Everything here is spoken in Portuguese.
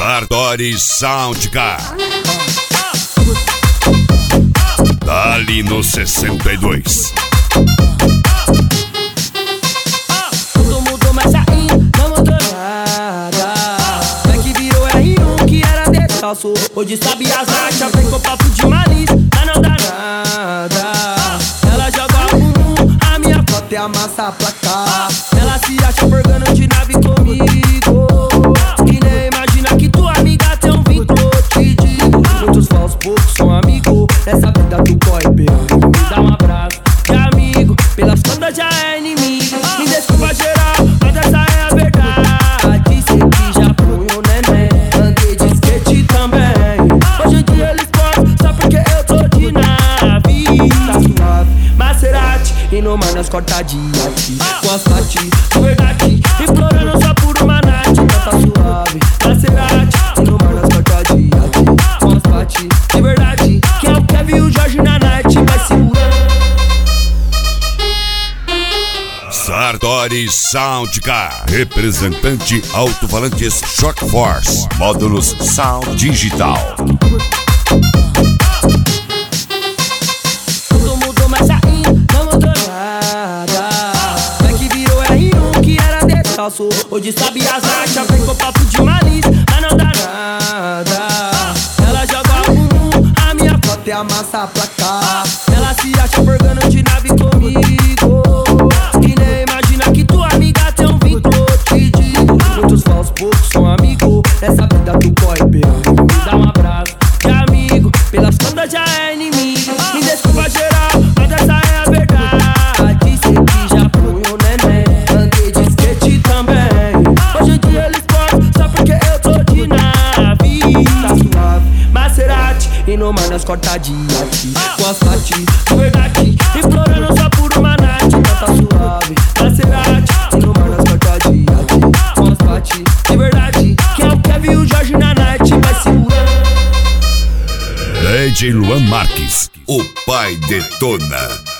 Sartori Soundcar. Dali no 62. Tudo mudou, mas ainda não mudou nada. É que virou R1 que era descalço. Hoje sabe as marchas, vem com papo de malícia, mas não dá nada. Ela joga o bumbum, a minha foto é a massa pra cá. Ela se acha forgando de nave comigo, e nem imagina que tua amiga tem um vínculo. Te digo, muitos falsos, poucos são amigos. Essa vida do corre, pelo me dá um abraço de amigo, pelas contas já é inimigo. Me desculpa geral, mas essa é a verdade. Sei que já fui um neném, andei de skate também. Hoje em dia eles podem, só porque eu tô de nave. Tá suave, Maserati, e no mar nós corta de arte. Com as partes de verdade, explorando só por uma night. Então tá suave, Maserati, e no mar nós corta de arte. Com as partes de verdade, que é o Kevin e o Jorge na night. Vai segurando. Sartori Soundcar. Representante Alto-Falantes Shock Force. Módulos Sound Digital. Tudo mudou, mas ainda não mudou nada. É que virou R1 que era descalço. Hoje sabe as marchas, vem com papo de malícia, mas não dá nada. Ela joga o bumbum, a minha foto é a massa pra cá. Ela se acha forgando de nave comigo, e nem imagina que tua amiga tem um vínculo. Te digo, muitos falsos, poucos são amigos. Essa vida do corre, pelo me dá um abraço de amigo, pelas contas já é inimigo. Me desculpa geral, mas essa é a verdade. Sei que já fui um neném, andei de skate também. Hoje em dia eles podem, só porque eu tô de nave. Tá suave, Maserati, e no mar nós corta de arte. Com as partes de verdade, explorando só por uma night. Então tá suave, Maserati, e no mar nós corta de arte. Com as partes de verdade, que é o Kevin e o Jorge na night. Vai segurando. DJ Luan Marques, o pai detona.